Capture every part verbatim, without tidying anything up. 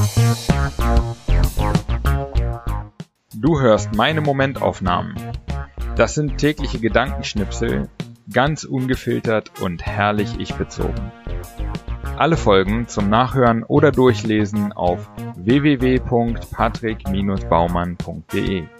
Du hörst meine Momentaufnahmen. Das sind tägliche Gedankenschnipsel, ganz ungefiltert und herrlich ich-bezogen. Alle Folgen zum Nachhören oder Durchlesen auf w w w punkt patrick Bindestrich baumann punkt d e.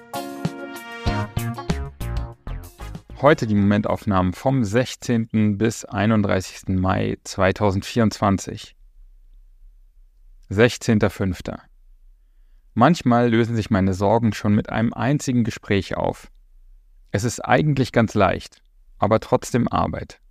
Heute die Momentaufnahmen vom sechzehnten bis einunddreißigsten Mai zweitausendvierundzwanzig. sechzehnter fünfter Manchmal lösen sich meine Sorgen schon mit einem einzigen Gespräch auf. Es ist eigentlich ganz leicht, aber trotzdem Arbeit.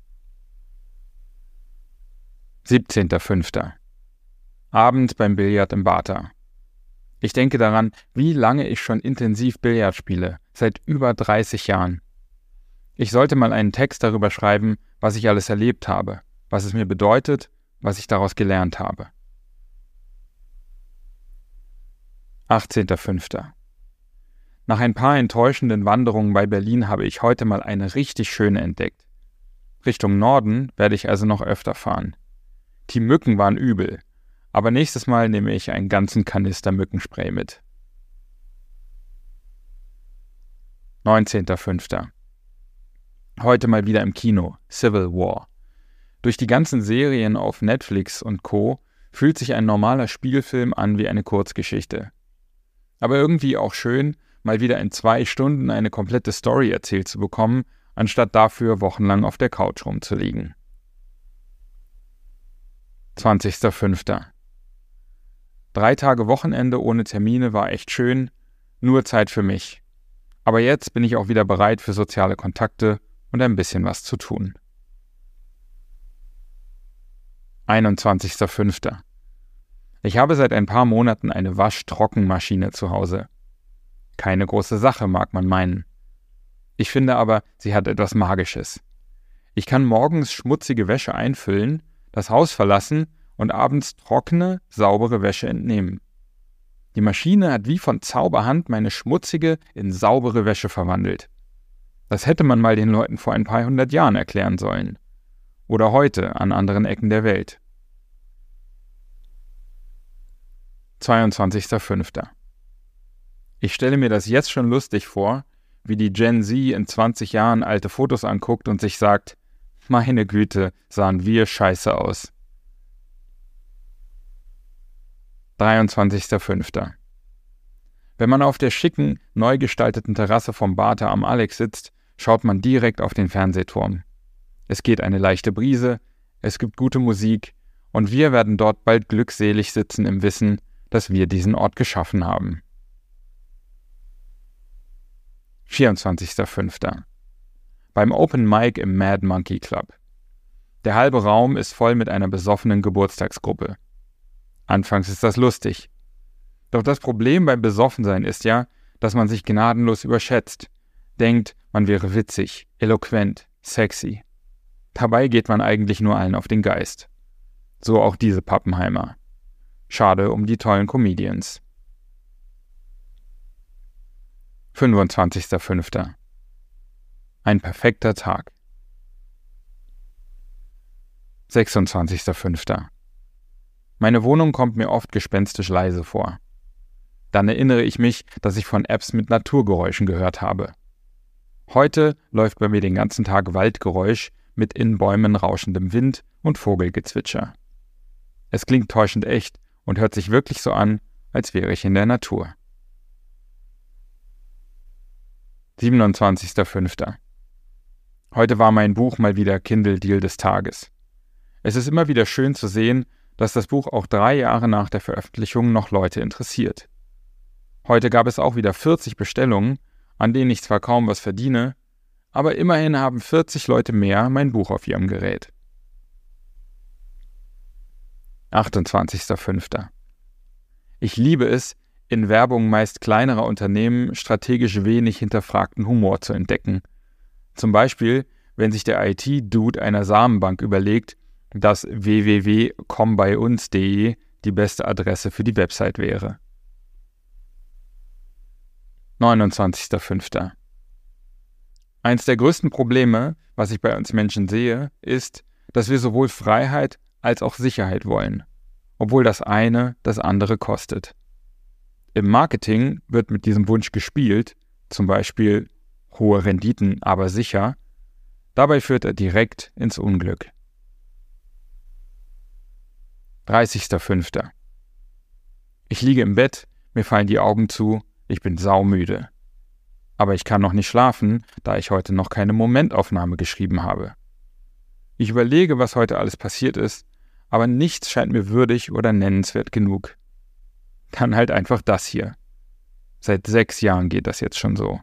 siebzehnter fünfter Abend beim Billard im Bata. Ich denke daran, wie lange ich schon intensiv Billard spiele, seit über dreißig Jahren. Ich sollte mal einen Text darüber schreiben, was ich alles erlebt habe, was es mir bedeutet, was ich daraus gelernt habe. achtzehnter fünfter Nach ein paar enttäuschenden Wanderungen bei Berlin habe ich heute mal eine richtig schöne entdeckt. Richtung Norden werde ich also noch öfter fahren. Die Mücken waren übel, aber nächstes Mal nehme ich einen ganzen Kanister Mückenspray mit. neunzehnter fünfter Heute mal wieder im Kino, Civil War. Durch die ganzen Serien auf Netflix und Co. fühlt sich ein normaler Spielfilm an wie eine Kurzgeschichte. Aber irgendwie auch schön, mal wieder in zwei Stunden eine komplette Story erzählt zu bekommen, anstatt dafür wochenlang auf der Couch rumzuliegen. zwanzigster fünfter Drei Tage Wochenende ohne Termine war echt schön, nur Zeit für mich. Aber jetzt bin ich auch wieder bereit für soziale Kontakte und ein bisschen was zu tun. einundzwanzigster fünfter Ich habe seit ein paar Monaten eine Waschtrockenmaschine zu Hause. Keine große Sache, mag man meinen. Ich finde aber, sie hat etwas Magisches. Ich kann morgens schmutzige Wäsche einfüllen, das Haus verlassen und abends trockene, saubere Wäsche entnehmen. Die Maschine hat wie von Zauberhand meine schmutzige in saubere Wäsche verwandelt. Das hätte man mal den Leuten vor ein paar hundert Jahren erklären sollen. Oder heute an anderen Ecken der Welt. zweiundzwanzigster fünfter Ich stelle mir das jetzt schon lustig vor, wie die Gen Z in zwanzig Jahren alte Fotos anguckt und sich sagt, meine Güte, sahen wir scheiße aus. dreiundzwanzigster fünfter Wenn man auf der schicken, neu gestalteten Terrasse vom Bata am Alex sitzt, schaut man direkt auf den Fernsehturm. Es geht eine leichte Brise, es gibt gute Musik und wir werden dort bald glückselig sitzen im Wissen, dass wir diesen Ort geschaffen haben. vierundzwanzigster fünfter Beim Open Mic im Mad Monkey Club. Der halbe Raum ist voll mit einer besoffenen Geburtstagsgruppe. Anfangs ist das lustig. Doch das Problem beim Besoffensein ist ja, dass man sich gnadenlos überschätzt, denkt, man wäre witzig, eloquent, sexy. Dabei geht man eigentlich nur allen auf den Geist. So auch diese Pappenheimer. Schade um die tollen Comedians. fünfundzwanzigster fünfter Ein perfekter Tag. sechsundzwanzigster fünfter Meine Wohnung kommt mir oft gespenstisch leise vor. Dann erinnere ich mich, dass ich von Apps mit Naturgeräuschen gehört habe. Heute läuft bei mir den ganzen Tag Waldgeräusch mit in Bäumen rauschendem Wind und Vogelgezwitscher. Es klingt täuschend echt und hört sich wirklich so an, als wäre ich in der Natur. siebenundzwanzigster fünfter Heute war mein Buch mal wieder Kindle-Deal des Tages. Es ist immer wieder schön zu sehen, dass das Buch auch drei Jahre nach der Veröffentlichung noch Leute interessiert. Heute gab es auch wieder vierzig Bestellungen, an denen ich zwar kaum was verdiene, aber immerhin haben vierzig Leute mehr mein Buch auf ihrem Gerät. achtundzwanzigster fünfter Ich liebe es, in Werbung meist kleinerer Unternehmen strategisch wenig hinterfragten Humor zu entdecken. Zum Beispiel, wenn sich der I T-Dude einer Samenbank überlegt, dass w w w punkt komm bei uns punkt d e die beste Adresse für die Website wäre. neunundzwanzigster fünfter Eins der größten Probleme, was ich bei uns Menschen sehe, ist, dass wir sowohl Freiheit als auch Sicherheit wollen. obwohl das eine das andere kostet. Im Marketing wird mit diesem Wunsch gespielt, zum Beispiel hohe Renditen, aber sicher. Dabei führt er direkt ins Unglück. dreißigster fünfter Ich liege im Bett, mir fallen die Augen zu, ich bin saumüde. Aber ich kann noch nicht schlafen, da ich heute noch keine Momentaufnahme geschrieben habe. Ich überlege, was heute alles passiert ist, aber nichts scheint mir würdig oder nennenswert genug. Dann halt einfach das hier. Seit sechs Jahren geht das jetzt schon so.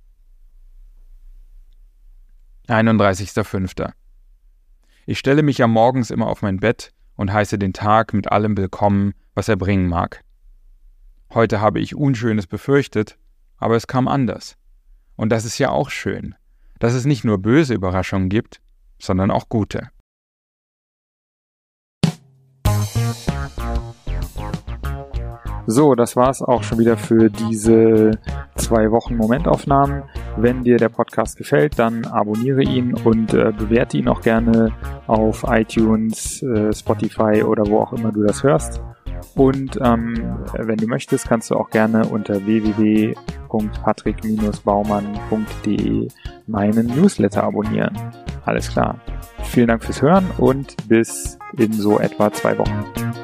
einunddreißigster fünfter Ich stelle mich ja morgens immer auf mein Bett und heiße den Tag mit allem willkommen, was er bringen mag. Heute habe ich Unschönes befürchtet, aber es kam anders. Und das ist ja auch schön, dass es nicht nur böse Überraschungen gibt, sondern auch gute. So, das war's auch schon wieder für diese zwei Wochen Momentaufnahmen. Wenn dir der Podcast gefällt, dann abonniere ihn und äh, bewerte ihn auch gerne auf iTunes, äh, Spotify oder wo auch immer du das hörst. Und ähm, wenn du möchtest, kannst du auch gerne unter w w w punkt patrick baumann punkt d e meinen Newsletter abonnieren. Alles klar. Vielen Dank fürs Hören und bis in so etwa zwei Wochen.